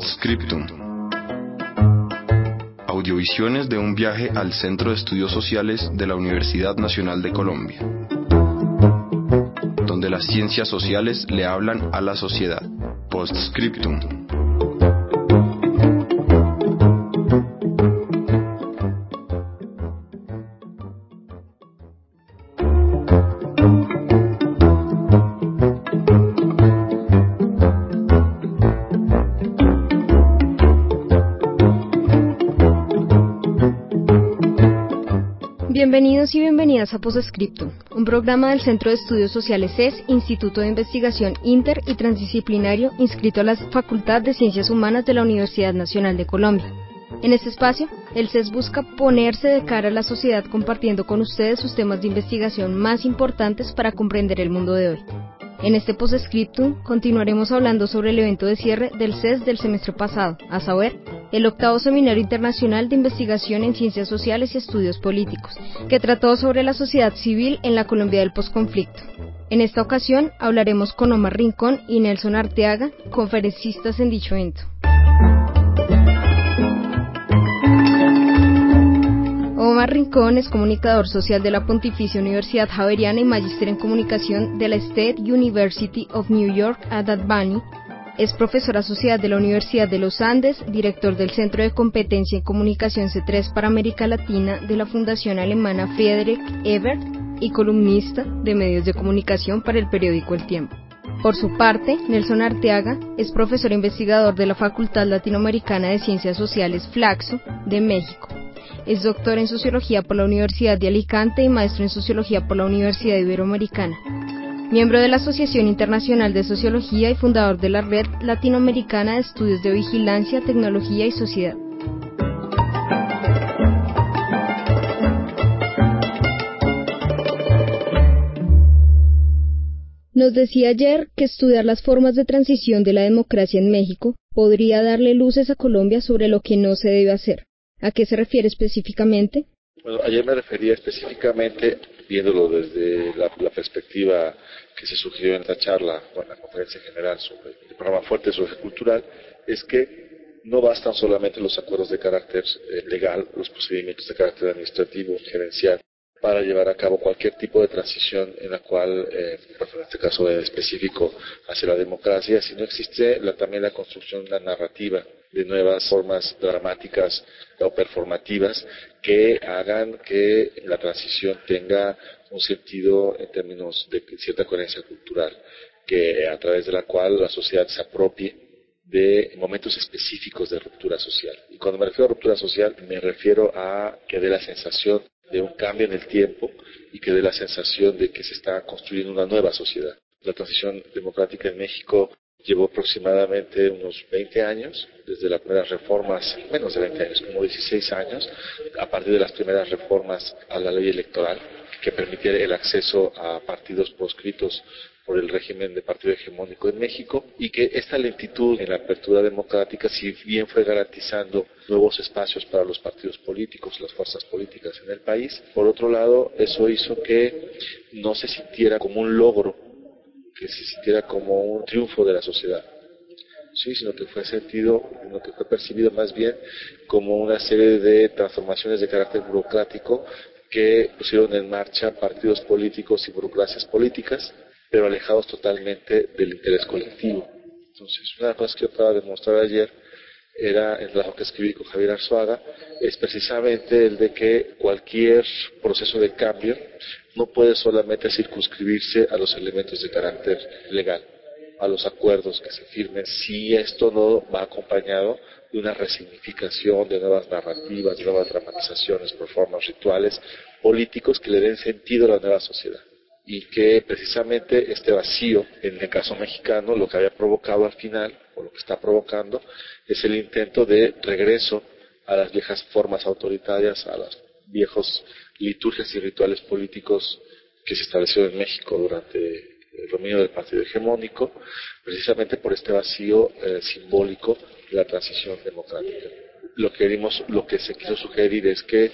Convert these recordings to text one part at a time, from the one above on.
Postscriptum. Audiovisiones de un viaje al Centro de Estudios Sociales de la Universidad Nacional de Colombia, donde las ciencias sociales le hablan a la sociedad. Postscriptum. Bienvenidos y bienvenidas a Postscriptum, un programa del Centro de Estudios Sociales CES, Instituto de Investigación Inter y Transdisciplinario inscrito a la Facultad de Ciencias Humanas de la Universidad Nacional de Colombia. En este espacio, el CES busca ponerse de cara a la sociedad compartiendo con ustedes sus temas de investigación más importantes para comprender el mundo de hoy. En este Postscriptum continuaremos hablando sobre el evento de cierre del CES del semestre pasado, a saber, el 8º Seminario Internacional de Investigación en Ciencias Sociales y Estudios Políticos, que trató sobre la sociedad civil en la Colombia del posconflicto. En esta ocasión hablaremos con Omar Rincón y Nelson Arteaga, conferencistas en dicho evento. Omar Rincón es comunicador social de la Pontificia Universidad Javeriana y magíster en comunicación de la State University of New York at Albany. Es profesor asociado de la Universidad de los Andes, director del Centro de Competencia en Comunicación C3 para América Latina de la Fundación Alemana Friedrich Ebert y columnista de medios de comunicación para el periódico El Tiempo. Por su parte, Nelson Arteaga es profesor investigador de la Facultad Latinoamericana de Ciencias Sociales Flaxo de México. Es doctor en Sociología por la Universidad de Alicante y maestro en Sociología por la Universidad Iberoamericana. Miembro de la Asociación Internacional de Sociología y fundador de la Red Latinoamericana de Estudios de Vigilancia, Tecnología y Sociedad. Nos decía ayer que estudiar las formas de transición de la democracia en México podría darle luces a Colombia sobre lo que no se debe hacer. ¿A qué se refiere específicamente? Bueno, ayer me refería específicamente, viéndolo desde la perspectiva que se sugirió en esta charla, en la conferencia general sobre el programa Fuerte sobre cultural, es que no bastan solamente los acuerdos de carácter legal, los procedimientos de carácter administrativo, gerencial, para llevar a cabo cualquier tipo de transición en la cual, en este caso específico, hacia la democracia, sino existe también la construcción de una narrativa de nuevas formas dramáticas o performativas que hagan que la transición tenga un sentido en términos de cierta coherencia cultural, que a través de la cual la sociedad se apropie de momentos específicos de ruptura social. Y cuando me refiero a ruptura social, me refiero a que dé la sensación de un cambio en el tiempo y que dé la sensación de que se está construyendo una nueva sociedad. La transición democrática en México llevó aproximadamente unos 20 años, desde las primeras reformas, menos de 20 años, como 16 años, a partir de las primeras reformas a la ley electoral, que permitiera el acceso a partidos proscritos por el régimen de partido hegemónico en México, y que esta lentitud en la apertura democrática, si bien fue garantizando nuevos espacios para los partidos políticos, las fuerzas políticas en el país, por otro lado, eso hizo que no se sintiera como un logro, que se sintiera como un triunfo de la sociedad, sí, sino que fue percibido más bien como una serie de transformaciones de carácter burocrático que pusieron en marcha partidos políticos y burocracias políticas, pero alejados totalmente del interés colectivo. Entonces, una de las cosas que yo trataba de mostrar ayer era, en el trabajo que escribí con Javier Arzuaga, es precisamente el de que cualquier proceso de cambio no puede solamente circunscribirse a los elementos de carácter legal, a los acuerdos que se firmen, si esto no va acompañado de una resignificación, de nuevas narrativas, de nuevas dramatizaciones, performances, rituales políticos que le den sentido a la nueva sociedad. Y que precisamente este vacío, en el caso mexicano, lo que había provocado al final, o lo que está provocando, es el intento de regreso a las viejas formas autoritarias, a las viejos liturgias y rituales políticos que se establecieron en México durante el dominio del partido hegemónico, precisamente por este vacío simbólico de la transición democrática. Lo que se quiso sugerir es que,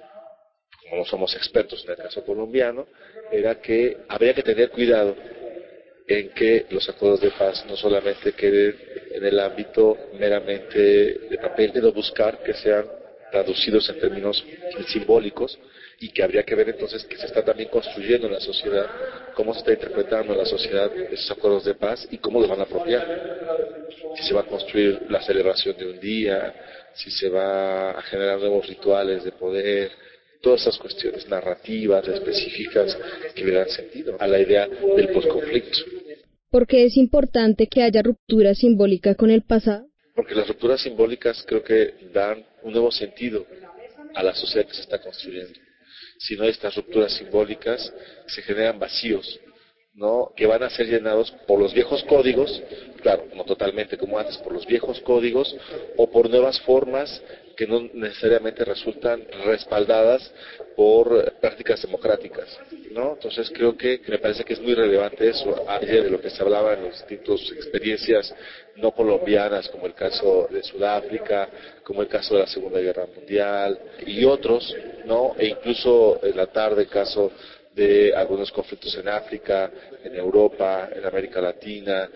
como no somos expertos en el caso colombiano, era que habría que tener cuidado en que los acuerdos de paz no solamente queden en el ámbito meramente de papel, de no buscar que sean traducidos en términos simbólicos, y que habría que ver entonces qué se está también construyendo en la sociedad, cómo se está interpretando en la sociedad esos acuerdos de paz y cómo los van a apropiar. Si se va a construir la celebración de un día, si se va a generar nuevos rituales de poder, todas esas cuestiones narrativas específicas que le dan sentido a la idea del posconflicto. ¿Por qué es importante que haya ruptura simbólica con el pasado? Porque las rupturas simbólicas creo que dan un nuevo sentido a la sociedad que se está construyendo. Si no hay estas rupturas simbólicas, se generan vacíos, ¿no? Que van a ser llenados por los viejos códigos, claro, no totalmente como antes, por los viejos códigos, o por nuevas formas que no necesariamente resultan respaldadas por prácticas democráticas, ¿no? Entonces creo que me parece que es muy relevante eso, ayer de lo que se hablaba en las distintas experiencias no colombianas, como el caso de Sudáfrica, como el caso de la Segunda Guerra Mundial y otros, ¿no? E incluso en la tarde el caso de algunos conflictos en África, en Europa, en América Latina.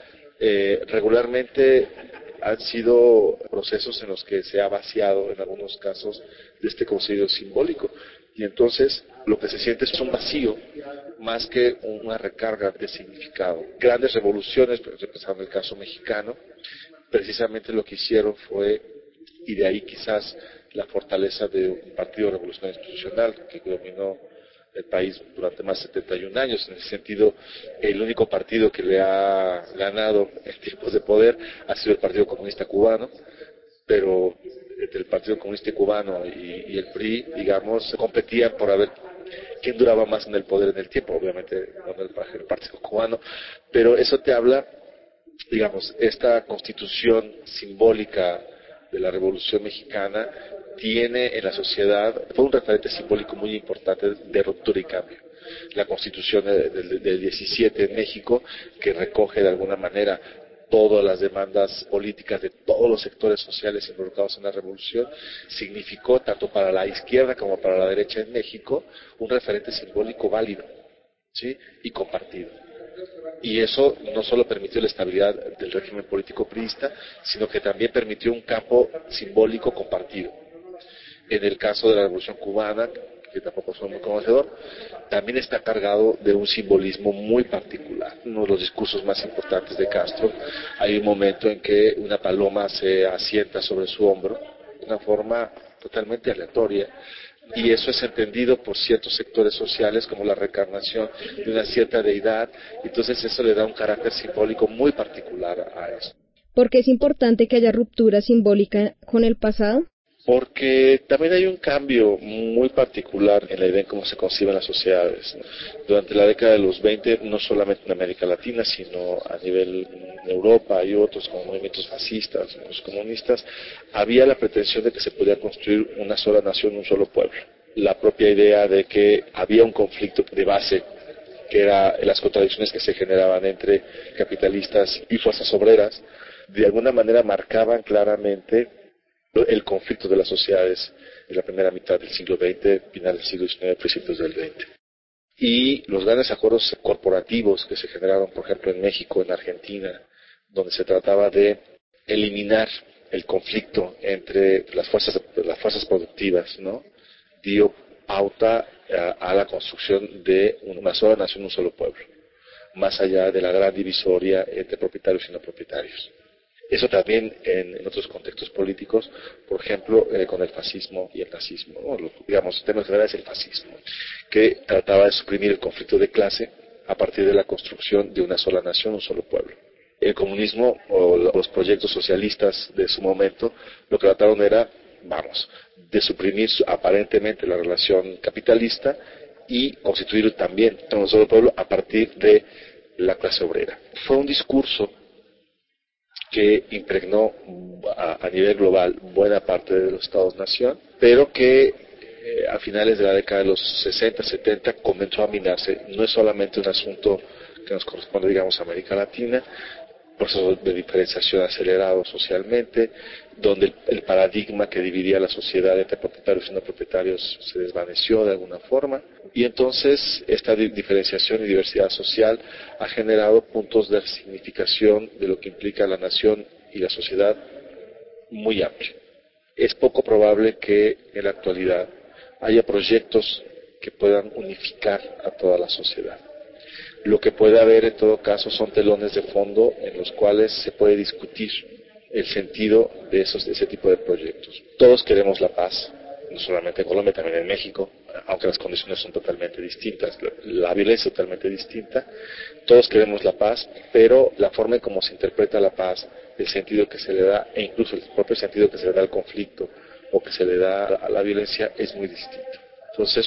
Regularmente han sido procesos en los que se ha vaciado en algunos casos de este contenido simbólico, y entonces lo que se siente es un vacío más que una recarga de significado. Grandes revoluciones, por ejemplo en el caso mexicano, precisamente lo que hicieron fue, y de ahí quizás la fortaleza de un partido revolucionario institucional que dominó el país durante más de 71 años. En ese sentido, el único partido que le ha ganado en tiempos de poder ha sido el Partido Comunista Cubano, pero entre el Partido Comunista Cubano y el PRI, digamos, competían por ver quién duraba más en el poder en el tiempo, obviamente no el Partido Cubano, pero eso te habla, digamos, esta constitución simbólica de la Revolución Mexicana tiene en la sociedad, fue un referente simbólico muy importante de ruptura y cambio. La Constitución del 17 en México, que recoge de alguna manera todas las demandas políticas de todos los sectores sociales involucrados en la revolución, significó tanto para la izquierda como para la derecha en México un referente simbólico válido, ¿sí? Y compartido. Y eso no solo permitió la estabilidad del régimen político priista, sino que también permitió un campo simbólico compartido. En el caso de la Revolución Cubana, que tampoco soy muy conocedor, también está cargado de un simbolismo muy particular. Uno de los discursos más importantes de Castro, hay un momento en que una paloma se asienta sobre su hombro, de una forma totalmente aleatoria, y eso es entendido por ciertos sectores sociales como la reencarnación de una cierta deidad, entonces eso le da un carácter simbólico muy particular a eso. ¿Por qué es importante que haya ruptura simbólica con el pasado? Porque también hay un cambio muy particular en la idea en cómo se conciben las sociedades, ¿no? Durante la década de los 20, no solamente en América Latina, sino a nivel de Europa y otros, como movimientos fascistas, los comunistas, había la pretensión de que se podía construir una sola nación, un solo pueblo. La propia idea de que había un conflicto de base, que era las contradicciones que se generaban entre capitalistas y fuerzas obreras, de alguna manera marcaban claramente el conflicto de las sociedades en la primera mitad del siglo XX, final del siglo XIX, principios del XX. Y los grandes acuerdos corporativos que se generaron, por ejemplo, en México, en Argentina, donde se trataba de eliminar el conflicto entre las fuerzas productivas, ¿no? Dio pauta a la construcción de una sola nación, un solo pueblo, más allá de la gran divisoria entre propietarios y no propietarios. Eso también en otros contextos políticos, por ejemplo, con el fascismo y el nazismo, ¿no? Digamos, en términos generales el fascismo, que trataba de suprimir el conflicto de clase a partir de la construcción de una sola nación, un solo pueblo. El comunismo o los proyectos socialistas de su momento lo que trataron era, de suprimir aparentemente la relación capitalista y constituir también un solo pueblo a partir de la clase obrera. Fue un discurso que impregnó a nivel global buena parte de los estados-nación, pero que a finales de la década de los 60, 70 comenzó a minarse. No es solamente un asunto que nos corresponde, digamos, a América Latina, proceso de diferenciación acelerado socialmente, donde el paradigma que dividía la sociedad entre propietarios y no propietarios se desvaneció de alguna forma, y entonces esta diferenciación y diversidad social ha generado puntos de significación de lo que implica la nación y la sociedad muy amplio. Es poco probable que en la actualidad haya proyectos que puedan unificar a toda la sociedad. Lo que puede haber en todo caso son telones de fondo en los cuales se puede discutir el sentido de ese tipo de proyectos. Todos queremos la paz, no solamente en Colombia, también en México, aunque las condiciones son totalmente distintas, la violencia es totalmente distinta. Todos queremos la paz, pero la forma en cómo se interpreta la paz, el sentido que se le da, e incluso el propio sentido que se le da al conflicto o que se le da a la violencia es muy distinto. Entonces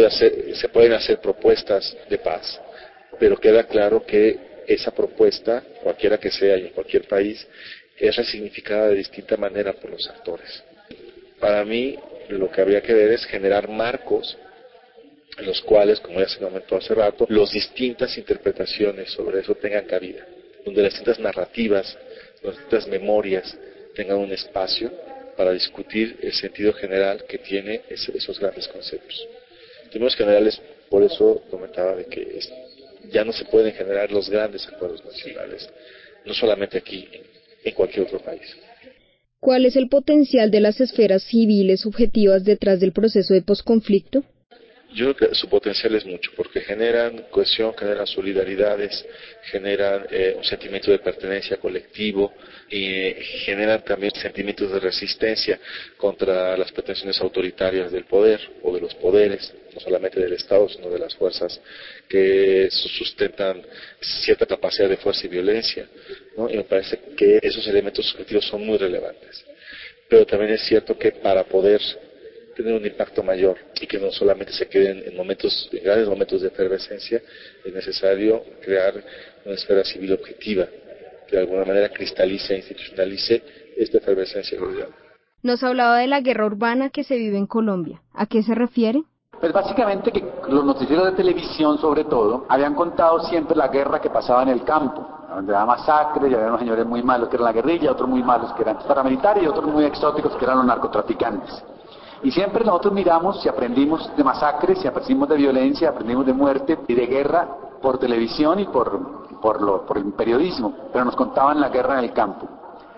se pueden hacer propuestas de paz, pero queda claro que esa propuesta, cualquiera que sea y en cualquier país, es resignificada de distinta manera por los actores. Para mí, lo que habría que ver es generar marcos en los cuales, como ya se comentó hace rato, las distintas interpretaciones sobre eso tengan cabida, donde las distintas narrativas, las distintas memorias tengan un espacio para discutir el sentido general que tiene esos grandes conceptos. En términos generales, por eso comentaba de que ya no se pueden generar los grandes acuerdos nacionales, no solamente aquí, en cualquier otro país. ¿Cuál es el potencial de las esferas civiles subjetivas detrás del proceso de posconflicto? Yo creo que su potencial es mucho, porque generan cohesión, generan solidaridades, generan un sentimiento de pertenencia colectivo y generan también sentimientos de resistencia contra las pretensiones autoritarias del poder o de los poderes, no solamente del Estado, sino de las fuerzas que sustentan cierta capacidad de fuerza y violencia, ¿no? Y me parece que esos elementos subjetivos son muy relevantes. Pero también es cierto que para poder tener un impacto mayor y que no solamente se queden en grandes momentos de efervescencia, es necesario crear una esfera civil objetiva que de alguna manera cristalice e institucionalice esta efervescencia global. Nos hablaba de la guerra urbana que se vive en Colombia. ¿A qué se refiere? Pues básicamente que los noticieros de televisión, sobre todo, habían contado siempre la guerra que pasaba en el campo, donde había masacres, y había unos señores muy malos que eran la guerrilla, otros muy malos que eran paramilitares y otros muy exóticos que eran los narcotraficantes. Y siempre nosotros miramos y aprendimos de masacres, y aprendimos de violencia, aprendimos de muerte y de guerra por televisión y por el periodismo, pero nos contaban la guerra en el campo.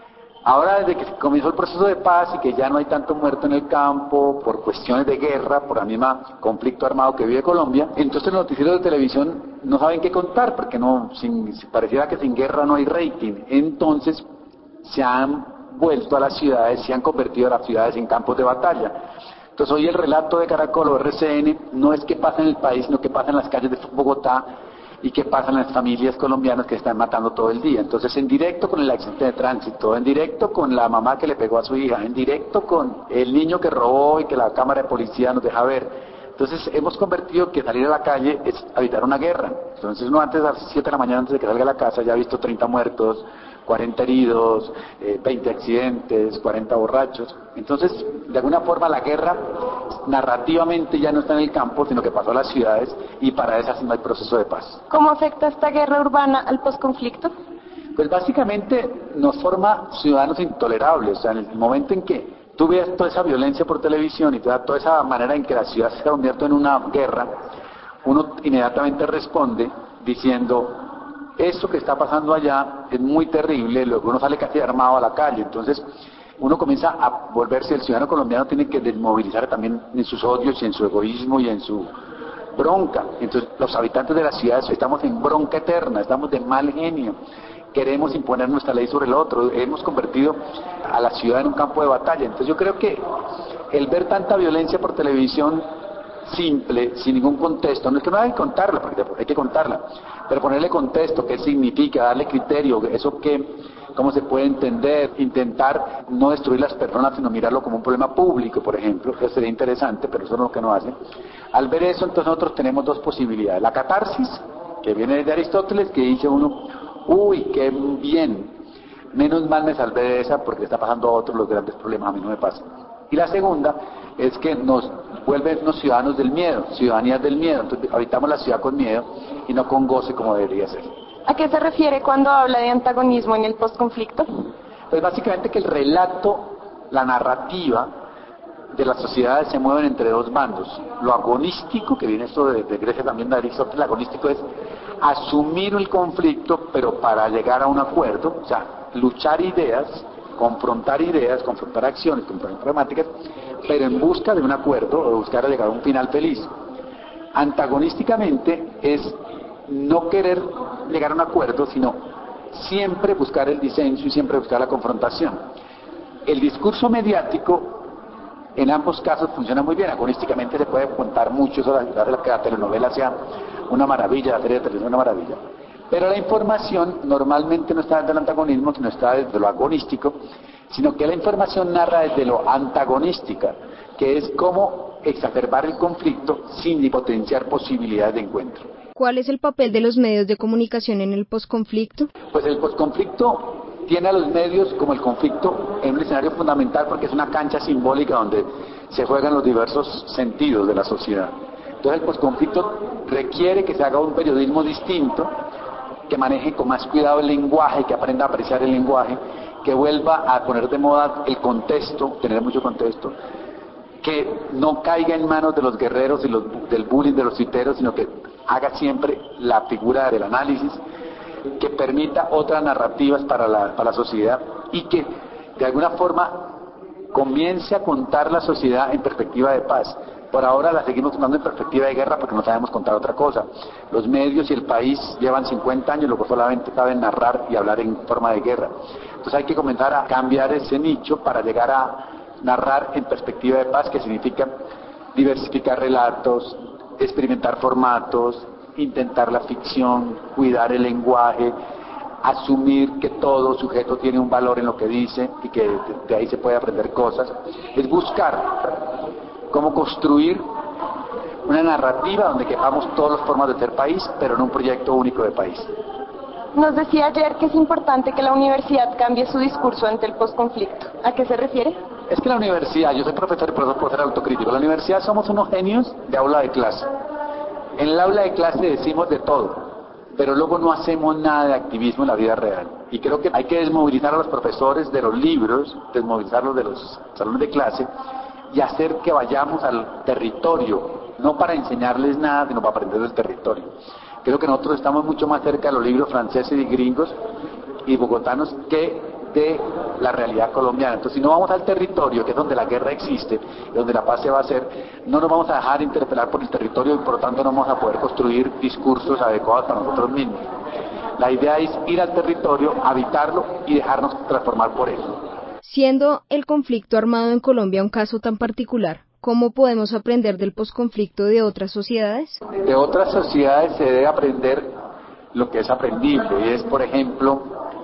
Ahora, desde que comenzó el proceso de paz y que ya no hay tanto muerto en el campo por cuestiones de guerra, por el mismo conflicto armado que vive Colombia, entonces los noticieros de televisión no saben qué contar, porque pareciera que sin guerra no hay rating. Entonces se han vuelto a las ciudades, se han convertido a las ciudades en campos de batalla. Entonces hoy el relato de Caracol o RCN no es qué pasa en el país, sino qué pasa en las calles de Bogotá y qué pasa en las familias colombianas que están matando todo el día. Entonces en directo con el accidente de tránsito, en directo con la mamá que le pegó a su hija, en directo con el niño que robó y que la cámara de policía nos deja ver. Entonces hemos convertido que salir a la calle es evitar una guerra. Entonces uno antes a las 7 de la mañana, antes de que salga a la casa, ya ha visto 30 muertos, 40 heridos, 20 accidentes, 40 borrachos. Entonces, de alguna forma la guerra narrativamente ya no está en el campo, sino que pasó a las ciudades, y para esas no hay proceso de paz. ¿Cómo afecta esta guerra urbana al posconflicto? Pues básicamente nos forma ciudadanos intolerables. O sea, en el momento en que tú ves toda esa violencia por televisión y toda esa manera en que la ciudad se convierte en una guerra, uno inmediatamente responde diciendo: esto que está pasando allá es muy terrible, luego uno sale casi armado a la calle. Entonces uno comienza a volverse, el ciudadano colombiano tiene que desmovilizar también en sus odios y en su egoísmo y en su bronca. Entonces los habitantes de las ciudades estamos en bronca eterna, estamos de mal genio, queremos imponer nuestra ley sobre el otro, hemos convertido a la ciudad en un campo de batalla. Entonces yo creo que el ver tanta violencia por televisión simple, sin ningún contexto, no es que no hay que contarla, porque hay que contarla, pero ponerle contexto, qué significa, darle criterio, eso que, cómo se puede entender, intentar no destruir las personas, sino mirarlo como un problema público, por ejemplo, que sería interesante, pero eso no es lo que no hace. Al ver eso, entonces nosotros tenemos dos posibilidades: la catarsis, que viene de Aristóteles, que dice uno: uy, qué bien, menos mal me salvé de esa, porque le está pasando a otros los grandes problemas, a mí no me pasa. Y la segunda es que nos vuelven los ciudadanos del miedo, ciudadanías del miedo. Entonces habitamos la ciudad con miedo y no con goce como debería ser. ¿A qué se refiere cuando habla de antagonismo en el posconflicto? Pues básicamente que el relato, la narrativa de las sociedades se mueven entre dos bandos. Lo agonístico, que viene esto de Grecia también de Aristóteles, el agonístico es asumir el conflicto, pero para llegar a un acuerdo. O sea, luchar ideas, confrontar acciones, confrontar problemáticas, pero en busca de un acuerdo o buscar llegar a un final feliz. Antagonísticamente es no querer llegar a un acuerdo, sino siempre buscar el disenso y siempre buscar la confrontación. El discurso mediático en ambos casos funciona muy bien. Agonísticamente se puede contar mucho, eso hace que la telenovela sea una maravilla, la serie de televisión una maravilla. Pero la información normalmente no está desde el antagonismo, sino está desde lo agonístico, sino que la información narra desde lo antagonística, que es cómo exacerbar el conflicto sin potenciar posibilidades de encuentro. ¿Cuál es el papel de los medios de comunicación en el posconflicto? Pues el posconflicto tiene a los medios como el conflicto en un escenario fundamental porque es una cancha simbólica donde se juegan los diversos sentidos de la sociedad. Entonces el posconflicto requiere que se haga un periodismo distinto, que maneje con más cuidado el lenguaje, que aprenda a apreciar el lenguaje, que vuelva a poner de moda el contexto, tener mucho contexto, que no caiga en manos de los guerreros y del bullying de los tuiteros, sino que haga siempre la figura del análisis, que permita otras narrativas para la sociedad y que de alguna forma comience a contar la sociedad en perspectiva de paz. Por ahora la seguimos contando en perspectiva de guerra porque no sabemos contar otra cosa. Los medios y el país llevan 50 años, luego solamente saben narrar y hablar en forma de guerra. Entonces hay que comenzar a cambiar ese nicho para llegar a narrar en perspectiva de paz, que significa diversificar relatos, experimentar formatos, intentar la ficción, cuidar el lenguaje, asumir que todo sujeto tiene un valor en lo que dice y que de ahí se puede aprender cosas. Es buscar cómo construir una narrativa donde quepamos todas las formas de ser país, pero en un proyecto único de país. Nos decía ayer que es importante que la universidad cambie su discurso ante el posconflicto. ¿A qué se refiere? Es que la universidad, yo soy profesor y por eso puedo ser autocrítico, la universidad somos unos genios de aula de clase. En el aula de clase decimos de todo, pero luego no hacemos nada de activismo en la vida real. Y creo que hay que desmovilizar a los profesores de los libros, desmovilizarlos de los salones de clase y hacer que vayamos al territorio, no para enseñarles nada, sino para aprender del territorio. Creo que nosotros estamos mucho más cerca de los libros franceses y gringos y bogotanos que de la realidad colombiana. Entonces, si no vamos al territorio, que es donde la guerra existe, donde la paz se va a hacer, no nos vamos a dejar interpelar por el territorio y por lo tanto no vamos a poder construir discursos adecuados para nosotros mismos. La idea es ir al territorio, habitarlo y dejarnos transformar por él. Siendo el conflicto armado en Colombia un caso tan particular, ¿cómo podemos aprender del posconflicto de otras sociedades? De otras sociedades se debe aprender lo que es aprendible, y es, por ejemplo,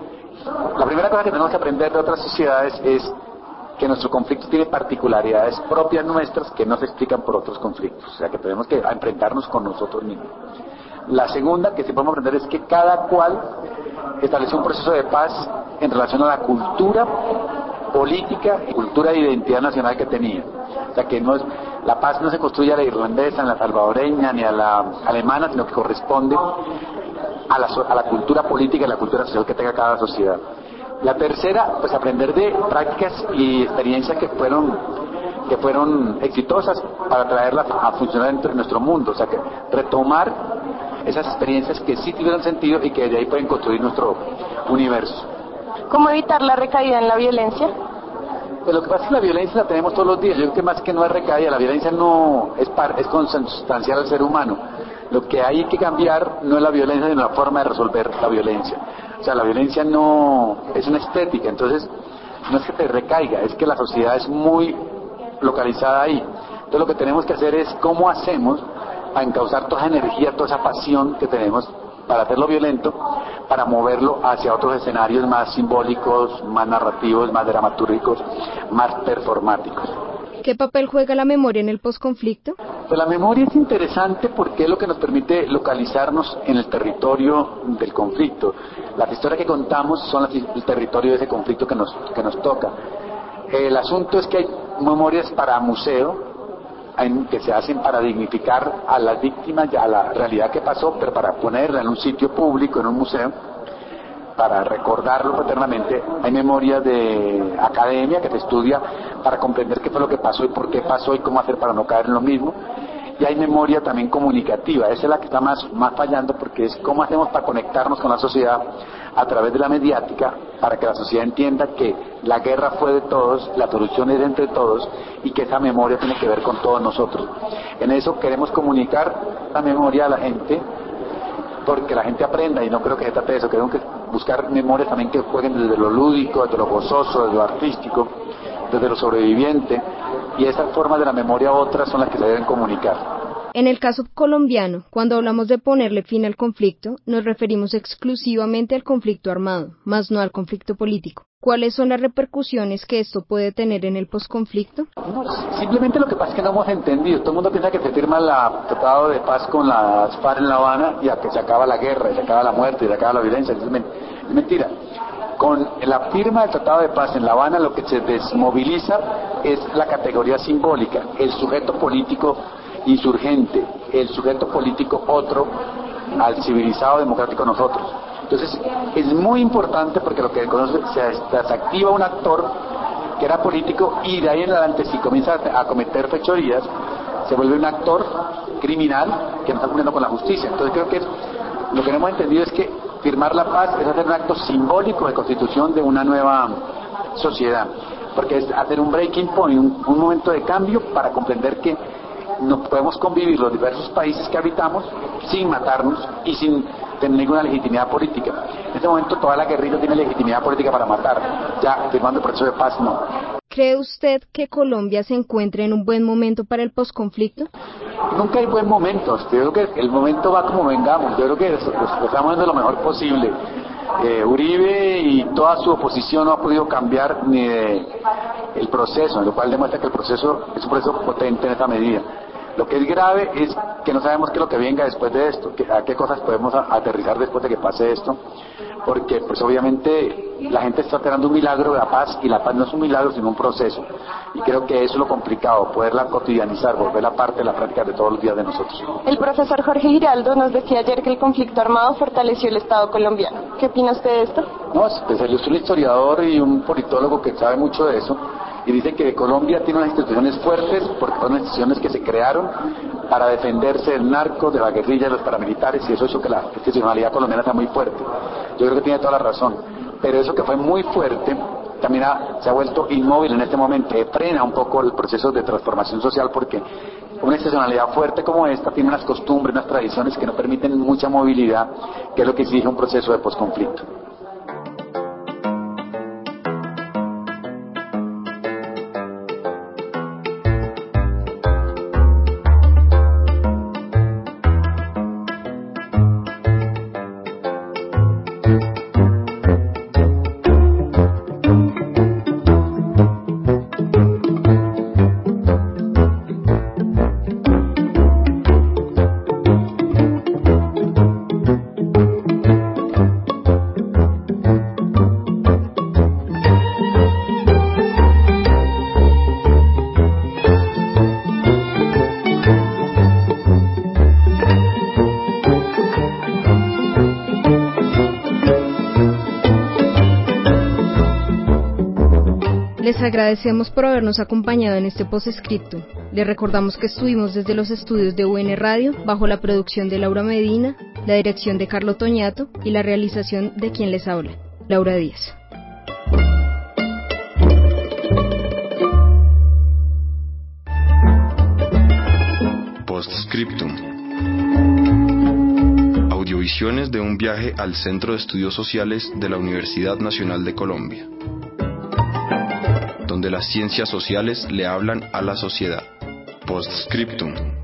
la primera cosa que tenemos que aprender de otras sociedades es que nuestro conflicto tiene particularidades propias nuestras que no se explican por otros conflictos, o sea que tenemos que enfrentarnos con nosotros mismos. La segunda que sí podemos aprender es que cada cual establece un proceso de paz en relación a la cultura política, cultura de identidad nacional que tenía. O sea que no es, la paz no se construye a la irlandesa, a la salvadoreña, ni a la alemana, sino que corresponde a la cultura política y la cultura social que tenga cada sociedad. La tercera, pues aprender de prácticas y experiencias que fueron exitosas para traerlas a funcionar dentro de nuestro mundo, o sea que retomar esas experiencias que sí tuvieron sentido y que de ahí pueden construir nuestro universo. ¿Cómo evitar la recaída en la violencia? Pues lo que pasa es que la violencia la tenemos todos los días. Yo creo que más que no es recaída, la violencia no es consustancial al ser humano. Lo que hay que cambiar no es la violencia, sino la forma de resolver la violencia. O sea, la violencia no es una estética, entonces no es que te recaiga, es que la sociedad es muy localizada ahí. Entonces lo que tenemos que hacer es cómo hacemos para encauzar toda esa energía, toda esa pasión que tenemos para hacerlo violento, para moverlo hacia otros escenarios más simbólicos, más narrativos, más dramatúrgicos, más performáticos. ¿Qué papel juega la memoria en el posconflicto? Pues la memoria es interesante porque es lo que nos permite localizarnos en el territorio del conflicto. Las historias que contamos son el territorio de ese conflicto que nos toca. El asunto es que hay memorias para museo, que se hacen para dignificar a las víctimas y a la realidad que pasó, pero para ponerla en un sitio público, en un museo, para recordarlo eternamente. Hay memorias de academia que se estudia para comprender qué fue lo que pasó y por qué pasó y cómo hacer para no caer en lo mismo. Y hay memoria también comunicativa, esa es la que está más fallando porque es cómo hacemos para conectarnos con la sociedad a través de la mediática para que la sociedad entienda que la guerra fue de todos, la solución es entre todos y que esa memoria tiene que ver con todos nosotros. En eso queremos comunicar la memoria a la gente, porque la gente aprenda, y no creo que se trate de eso, queremos buscar memorias también que jueguen desde lo lúdico, desde lo gozoso, desde lo artístico, desde lo sobreviviente, y esas formas de la memoria otras son las que se deben comunicar. En el caso colombiano, cuando hablamos de ponerle fin al conflicto, nos referimos exclusivamente al conflicto armado, más no al conflicto político. ¿Cuáles son las repercusiones que esto puede tener en el posconflicto? No, simplemente lo que pasa es que no hemos entendido. Todo el mundo piensa que se firma el tratado de paz con las FARC en La Habana y a que se acaba la guerra, y se acaba la muerte, y se acaba la violencia. Es mentira. Con la firma del tratado de paz en La Habana lo que se desmoviliza es la categoría simbólica, el sujeto político insurgente, el sujeto político otro al civilizado democrático nosotros. Entonces es muy importante porque lo que se desactiva un actor que era político y de ahí en adelante si comienza a cometer fechorías se vuelve un actor criminal que no está cumpliendo con la justicia. Entonces creo que lo que no hemos entendido es que firmar la paz es hacer un acto simbólico de constitución de una nueva sociedad, porque es hacer un breaking point, un momento de cambio para comprender que no podemos convivir los diversos países que habitamos sin matarnos y sin tener ninguna legitimidad política. En este momento toda la guerrilla tiene legitimidad política para matar, ya firmando el proceso de paz no. ¿Cree usted que Colombia se encuentre en un buen momento para el posconflicto? Nunca hay buen momento. Yo creo que el momento va como vengamos. Yo creo que estamos haciendo lo mejor posible. Uribe y toda su oposición no ha podido cambiar ni el proceso, lo cual demuestra que el proceso es un proceso potente en esa medida. Lo que es grave es que no sabemos qué es lo que venga después de esto, a qué cosas podemos aterrizar después de que pase esto, porque pues obviamente la gente está esperando un milagro de la paz, y la paz no es un milagro sino un proceso, y creo que eso es lo complicado, poderla cotidianizar, volverla parte de la práctica de todos los días de nosotros. El profesor Jorge Giraldo nos decía ayer que el conflicto armado fortaleció el Estado colombiano. ¿Qué opina usted de esto? No, es un historiador y un politólogo que sabe mucho de eso, y dice que Colombia tiene unas instituciones fuertes porque son instituciones que se crearon para defenderse del narco, de la guerrilla, de los paramilitares, y eso hizo que la institucionalidad colombiana sea muy fuerte. Yo creo que tiene toda la razón, pero eso que fue muy fuerte también se ha vuelto inmóvil en este momento, frena un poco el proceso de transformación social, porque una institucionalidad fuerte como esta tiene unas costumbres, unas tradiciones que no permiten mucha movilidad, que es lo que exige un proceso de posconflicto. Les agradecemos por habernos acompañado en este postscriptum. Les recordamos que estuvimos desde los estudios de UN Radio, bajo la producción de Laura Medina, la dirección de Carlo Toñato y la realización de quien les habla, Laura Díaz. Postscriptum. Audiovisiones de un viaje al Centro de Estudios Sociales de la Universidad Nacional de Colombia, donde las ciencias sociales le hablan a la sociedad. Postscriptum.